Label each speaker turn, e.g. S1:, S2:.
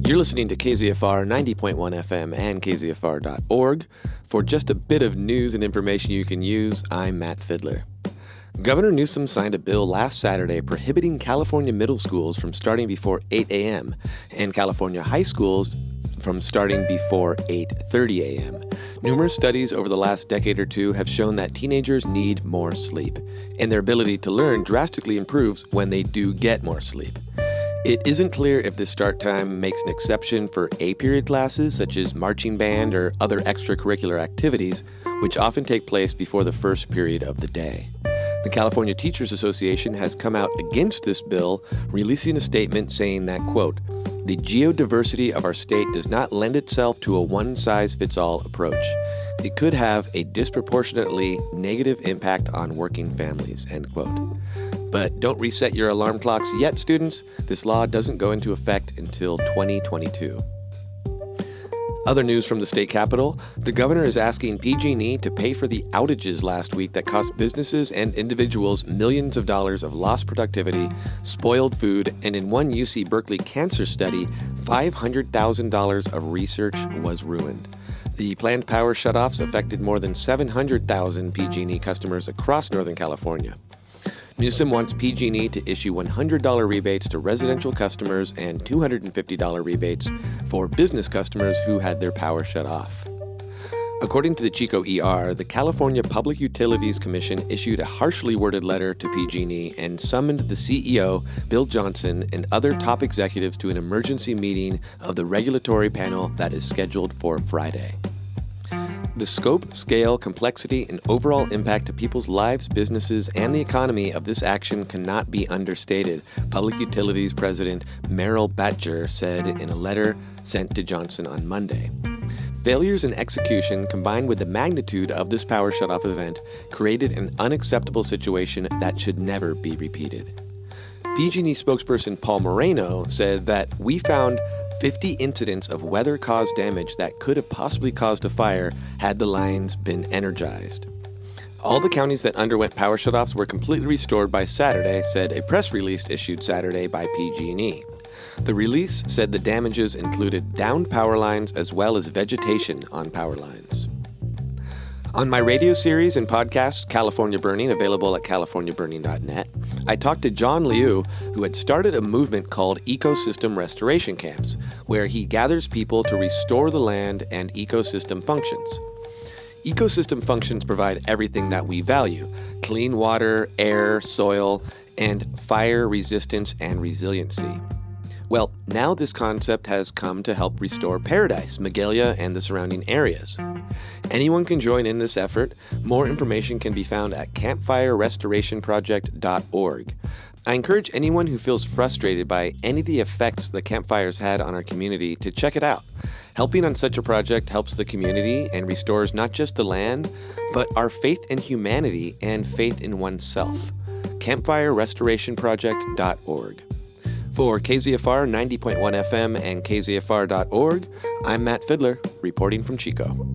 S1: You're listening to KZFR 90.1 FM and KZFR.org. For just a bit of news and information you can use, I'm Matt Fidler. Governor Newsom signed a bill last Saturday prohibiting California middle schools from starting before 8 a.m. and California high schools from starting before 8:30 a.m. Numerous studies over the last decade or two have shown that teenagers need more sleep, and their ability to learn drastically improves when they do get more sleep. It isn't clear if this start time makes an exception for A-period classes such as marching band or other extracurricular activities, which often take place before the first period of the day. The California Teachers Association has come out against this bill, releasing a statement saying that, quote, "The geodiversity of our state does not lend itself to a one-size-fits-all approach. It could have a disproportionately negative impact on working families," end quote. But don't reset your alarm clocks yet, students. This law doesn't go into effect until 2022. Other news from the state capitol, the governor is asking PG&E to pay for the outages last week that cost businesses and individuals millions of dollars of lost productivity, spoiled food, and in one UC Berkeley cancer study, $500,000 of research was ruined. The planned power shutoffs affected more than 700,000 PG&E customers across Northern California. Newsom wants PG&E to issue $100 rebates to residential customers and $250 rebates for business customers who had their power shut off. According to the Chico ER, the California Public Utilities Commission issued a harshly worded letter to PG&E and summoned the CEO, Bill Johnson, and other top executives to an emergency meeting of the regulatory panel that is scheduled for Friday. The scope, scale, complexity, and overall impact to people's lives, businesses, and the economy of this action cannot be understated, Public Utilities President Merrill Batjer said in a letter sent to Johnson on Monday. Failures in execution, combined with the magnitude of this power shutoff event, created an unacceptable situation that should never be repeated. PG&E spokesperson Paul Moreno said that we found 50 incidents of weather-caused damage that could have possibly caused a fire had the lines been energized. All the counties that underwent power shutoffs were completely restored by Saturday, said a press release issued Saturday by PG&E. The release said the damages included downed power lines as well as vegetation on power lines. On my radio series and podcast, California Burning, available at californiaburning.net, I talked to John Liu, who had started a movement called Ecosystem Restoration Camps, where he gathers people to restore the land and ecosystem functions. Ecosystem functions provide everything that we value: clean water, air, soil, and fire resistance and resiliency. Well, now this concept has come to help restore Paradise, Magalia, and the surrounding areas. Anyone can join in this effort. More information can be found at campfirerestorationproject.org. I encourage anyone who feels frustrated by any of the effects the campfires had on our community to check it out. Helping on such a project helps the community and restores not just the land, but our faith in humanity and faith in oneself. campfirerestorationproject.org. For KZFR 90.1 FM and KZFR.org, I'm Matt Fidler, reporting from Chico.